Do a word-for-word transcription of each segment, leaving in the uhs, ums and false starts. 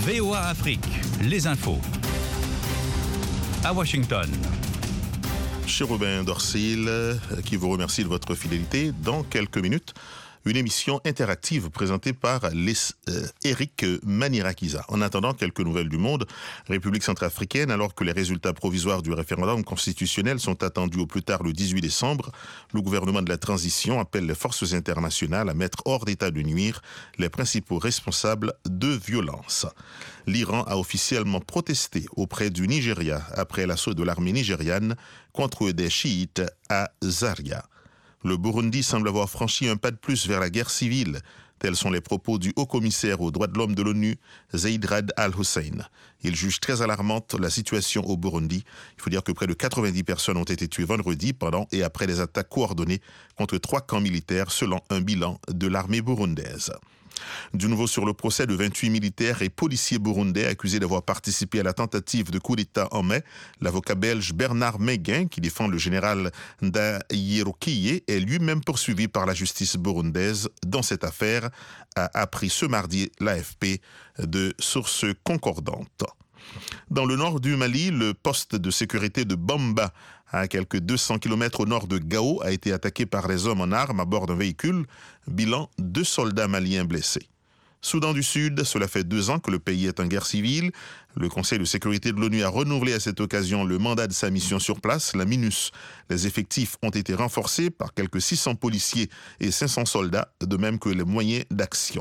V O A Afrique, les infos. À Washington. Chérubin Dorsil, qui vous remercie de votre fidélité. Dans quelques minutes, une émission interactive présentée par les, euh, Eric Manirakiza. En attendant, quelques nouvelles du monde. République centrafricaine, alors que les résultats provisoires du référendum constitutionnel sont attendus au plus tard le dix-huit décembre, le gouvernement de la transition appelle les forces internationales à mettre hors d'état de nuire les principaux responsables de violences. L'Iran a officiellement protesté auprès du Nigeria après l'assaut de l'armée nigériane contre des chiites à Zaria. Le Burundi semble avoir franchi un pas de plus vers la guerre civile. Tels sont les propos du haut-commissaire aux droits de l'homme de l'ONU, Zeid Ra'ad al-Hussein. Il juge très alarmante la situation au Burundi. Il faut dire que près de quatre-vingt-dix personnes ont été tuées vendredi pendant et après des attaques coordonnées contre trois camps militaires selon un bilan de l'armée burundaise. Du nouveau sur le procès de vingt-huit militaires et policiers burundais accusés d'avoir participé à la tentative de coup d'État en mai, l'avocat belge Bernard Meguin, qui défend le général Ndayerukiye, est lui-même poursuivi par la justice burundaise dans cette affaire, a appris ce mardi l'A F P de sources concordantes. Dans le nord du Mali, le poste de sécurité de Bamba, à quelques deux cents kilomètres au nord de Gao, a été attaqué par des hommes en armes à bord d'un véhicule. Bilan, deux soldats maliens blessés. Soudan du Sud, cela fait deux ans que le pays est en guerre civile. Le Conseil de sécurité de l'ONU a renouvelé à cette occasion le mandat de sa mission sur place, la MINUS. Les effectifs ont été renforcés par quelques six cents policiers et cinq cents soldats, de même que les moyens d'action.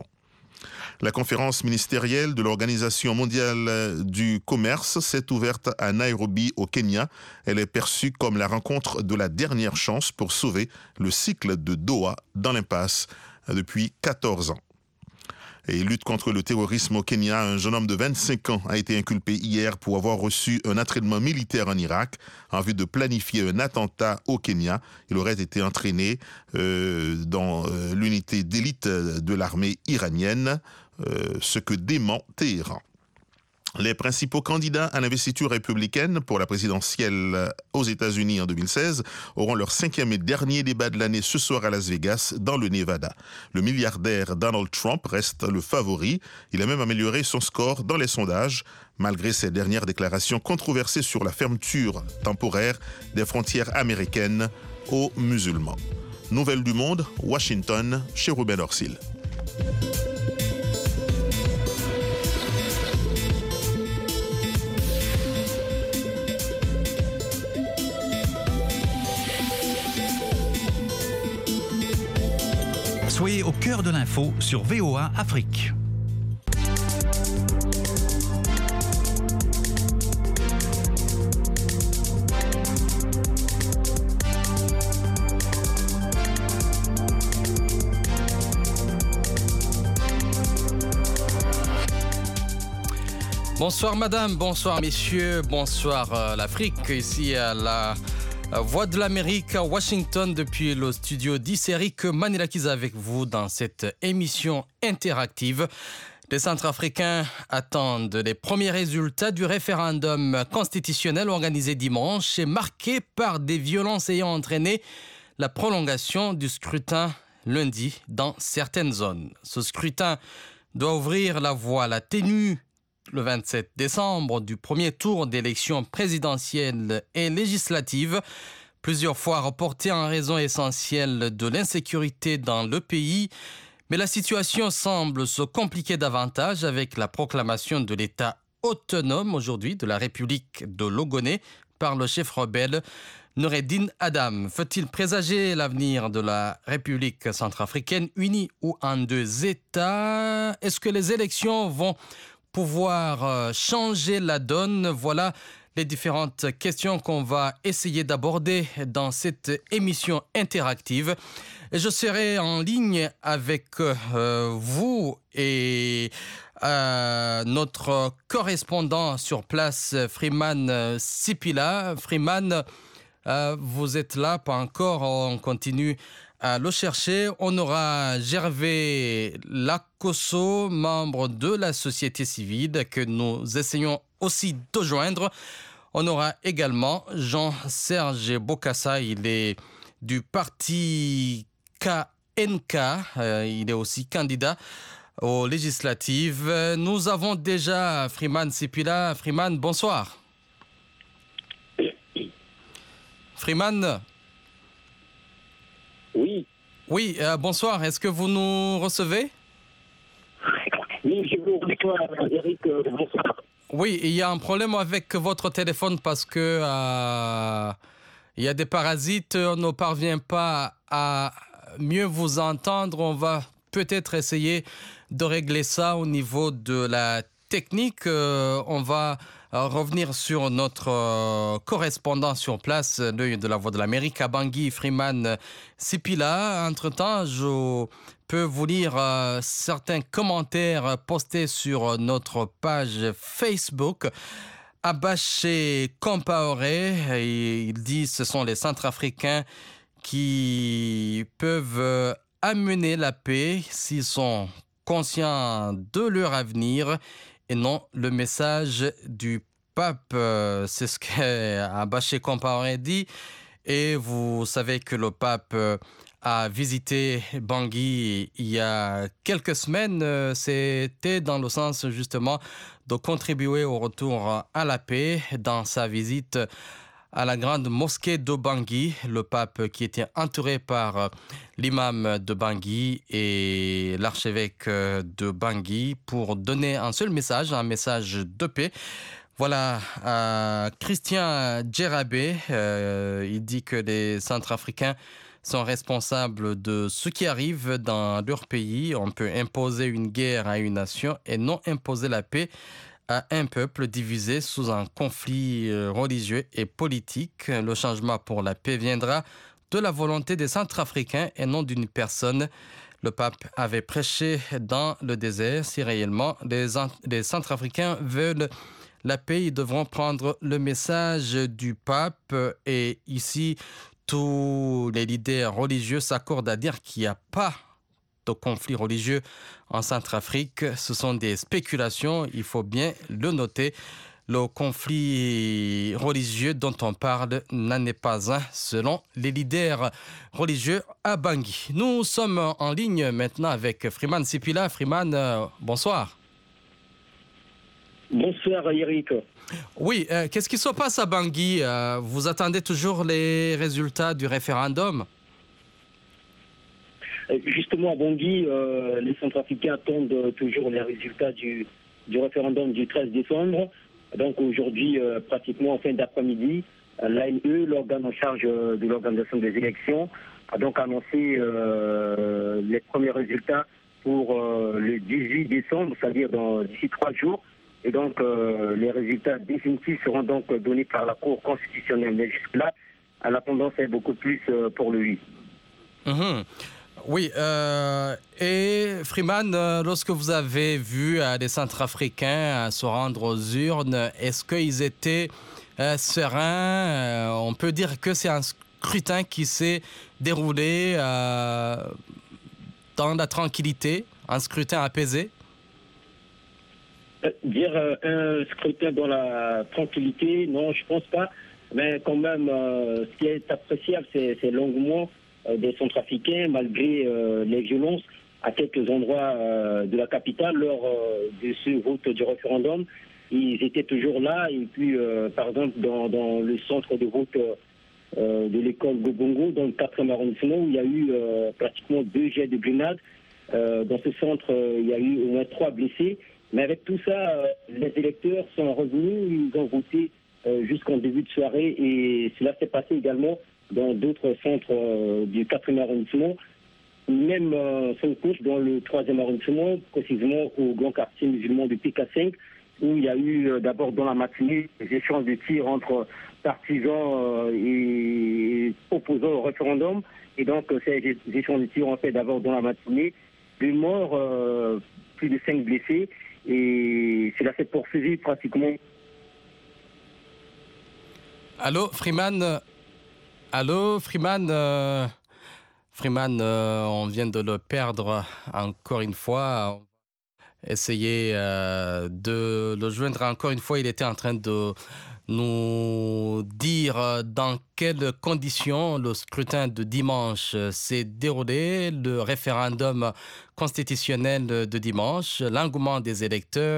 La conférence ministérielle de l'Organisation mondiale du commerce s'est ouverte à Nairobi, au Kenya. Elle est perçue comme la rencontre de la dernière chance pour sauver le cycle de Doha dans l'impasse depuis quatorze ans. Et lutte contre le terrorisme au Kenya, un jeune homme de vingt-cinq ans a été inculpé hier pour avoir reçu un entraînement militaire en Irak en vue de planifier un attentat au Kenya. Il aurait été entraîné euh, dans euh, l'unité d'élite de l'armée iranienne, euh, ce que dément Téhéran. Les principaux candidats à l'investiture républicaine pour la présidentielle aux États-Unis en deux mille seize auront leur cinquième et dernier débat de l'année ce soir à Las Vegas, dans le Nevada. Le milliardaire Donald Trump reste le favori. Il a même amélioré son score dans les sondages, malgré ses dernières déclarations controversées sur la fermeture temporaire des frontières américaines aux musulmans. Nouvelles du monde, Washington, Chérubin Dorsil. Soyez au cœur de l'info sur V O A Afrique. Bonsoir madame, bonsoir messieurs, bonsoir euh, l'Afrique, ici à la Voix de l'Amérique à Washington depuis le studio dix. Eric Manirakiza avec vous dans cette émission interactive. Les Centrafricains attendent les premiers résultats du référendum constitutionnel organisé dimanche et marqué par des violences ayant entraîné la prolongation du scrutin lundi dans certaines zones. Ce scrutin doit ouvrir la voie à la tenue le vingt-sept décembre du premier tour d'élections présidentielles et législatives, plusieurs fois reporté en raison essentielle de l'insécurité dans le pays. Mais la situation semble se compliquer davantage avec la proclamation de l'État autonome aujourd'hui de la République de l'Ogoné par le chef rebelle Noureddine Adam. Faut-il présager l'avenir de la République centrafricaine unie ou en deux États? Est-ce que les élections vont pouvoir changer la donne? Voilà les différentes questions qu'on va essayer d'aborder dans cette émission interactive. Et je serai en ligne avec euh, vous et euh, notre correspondant sur place, Freeman Sipila. Freeman, euh, vous êtes là, pas encore, on continue à le chercher. On aura Gervais Lacosso, membre de la société civile, que nous essayons aussi de joindre. On aura également Jean-Serge Bokassa, il est du parti K N K, euh, il est aussi candidat aux législatives. Nous avons déjà Freeman Sipila. Freeman, bonsoir. Freeman. Oui. Oui, euh, bonsoir. Est-ce que vous nous recevez? Oui, je vous reçois, Eric. Bonsoir. Oui, il y a un problème avec votre téléphone parce que euh, il y a des parasites. On ne parvient pas à mieux vous entendre. On va peut-être essayer de régler ça au niveau de la technique. Euh, on va euh, revenir sur notre euh, correspondant sur place, l'œil de la Voix de l'Amérique, à Bangui, Freeman Sipila. Entre-temps, je peux vous lire euh, certains commentaires postés sur notre page Facebook. Abaché Compaoré, il dit ce sont les Centrafricains qui peuvent amener la paix s'ils sont conscients de leur avenir et non le message du pape. C'est ce qu'Abaché Compaoré dit. Et vous savez que le pape a visité Bangui il y a quelques semaines. C'était dans le sens justement de contribuer au retour à la paix dans sa visite à la grande mosquée de Bangui. Le pape qui était entouré par l'imam de Bangui et l'archevêque de Bangui pour donner un seul message, un message de paix. Voilà, euh, Christian Djerabé, euh, il dit que les Centrafricains sont responsables de ce qui arrive dans leur pays. On peut imposer une guerre à une nation et non imposer la paix à un peuple divisé sous un conflit religieux et politique. Le changement pour la paix viendra de la volonté des Centrafricains et non d'une personne. Le pape avait prêché dans le désert. Si réellement les, les Centrafricains veulent la paix, ils devront prendre le message du pape. Et ici, tous les leaders religieux s'accordent à dire qu'il n'y a pas de conflit religieux en Centrafrique. Ce sont des spéculations, il faut bien le noter. Le conflit religieux dont on parle n'en est pas un, selon les leaders religieux à Bangui. Nous sommes en ligne maintenant avec Freeman Sipila. Freeman, euh, bonsoir. Bonsoir, Eric. Oui, euh, qu'est-ce qui se passe à Bangui? euh, Vous attendez toujours les résultats du référendum? Justement, à Bangui, euh, les Centrafricains attendent toujours les résultats du, du référendum du treize décembre. Donc aujourd'hui, euh, pratiquement en fin d'après-midi, l'A N E, l'organe en charge de l'organisation des élections, a donc annoncé euh, les premiers résultats pour euh, le dix-huit décembre, c'est-à-dire dans, d'ici trois jours. Et donc, euh, les résultats définitifs seront donc donnés par la Cour constitutionnelle. Mais jusque-là, la tendance est beaucoup plus euh, pour le oui. Mmh. Oui, euh, et Freeman, euh, lorsque vous avez vu euh, les Centrafricains euh, se rendre aux urnes, est-ce qu'ils étaient euh, sereins? euh, On peut dire que c'est un scrutin qui s'est déroulé euh, dans la tranquillité, un scrutin apaisé? Dire euh, un scrutin dans la tranquillité, non, je pense pas. Mais quand même, euh, ce qui est appréciable, c'est, c'est l'engouement euh, des Centrafricains, malgré euh, les violences à quelques endroits euh, de la capitale lors euh, de ce vote du référendum. Ils étaient toujours là. Et puis, euh, par exemple, dans, dans le centre de vote euh, de l'école Gobongo, dans le quatrième arrondissement, où il y a eu euh, pratiquement deux jets de grenades. Euh, dans ce centre, euh, il y a eu au moins trois blessés. Mais avec tout ça, euh, les électeurs sont revenus, ils ont voté euh, jusqu'en début de soirée et cela s'est passé également dans d'autres centres euh, du quatrième arrondissement, même euh, sur le couche dans le troisième arrondissement, précisément au grand quartier musulman de P K cinq, où il y a eu euh, d'abord dans la matinée des échanges de tirs entre partisans euh, et opposants au référendum. Et donc ces échanges de tirs ont fait d'abord dans la matinée, deux morts, euh, plus de cinq blessés. Et cela s'est poursuivi pratiquement. Allô, Freeman? Allô, Freeman? euh, Freeman, euh, on vient de le perdre encore une fois. Essayer euh, de le joindre encore une fois. Il était en train de nous dire dans quelles conditions le scrutin de dimanche s'est déroulé, le référendum constitutionnel de dimanche, l'engouement des électeurs.